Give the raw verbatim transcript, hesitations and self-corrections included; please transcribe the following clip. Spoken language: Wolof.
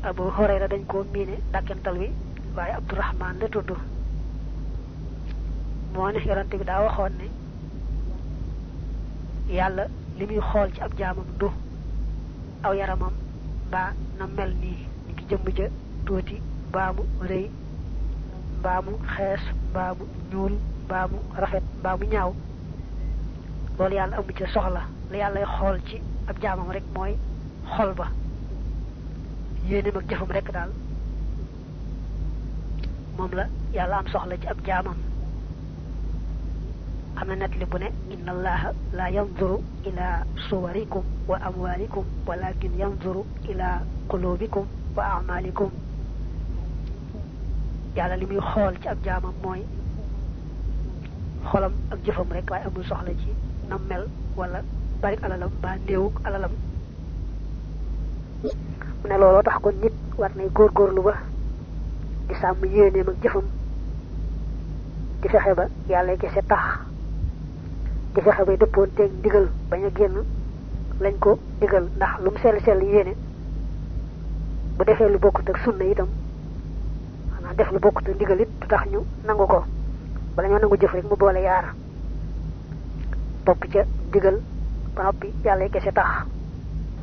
Abu Hurayra dañ ko miine dàkkental wi waaye Abdurrahman la tudd moo ne yonante bi daa waxoon ne yàlla li muy xool ci ab jaamam du aw yaramam mbaa na mel nii ni ki jëmm ja tuuti mbaa mu rëy mbaa mu xees mbaa mu ñuul mbaa mu rafet mbaa mu ñaaw loolu yàlla amu ca soxla la yàllay xool ci ab jaamam rek mooy xol ba yéeneem ak jëfam rek daal moom la yàlla am soxla ci ab jaamam am na net li bu ne inna allaha la yanzuru ila suwarikum wa amwalikum walakin yanzuru ila qulubikum wa a'malikum yàlla li muy xool ci ab jaamam mooy xolam ak jëfam rek waaye amul soxla ci nam mel wala bari alalam ba néewuk alalam mu ne looloo tax kon nit war nay góorgóorlu ba di sàmm yéeneem ak jëfam di fexe ba yàlla kese tax di fexe bay dëppoon teeg ndigal bañ a génn lañ ko digal ndax lu mu sell sell yéene bu defee lu bokkut ak sunna itam xanaa def lu bokkut ak ndigal it du tax ñu nangu ko bala ñoo nangu jëf rek mu boole yaar topp ca digal ba noppi yàlla kese tax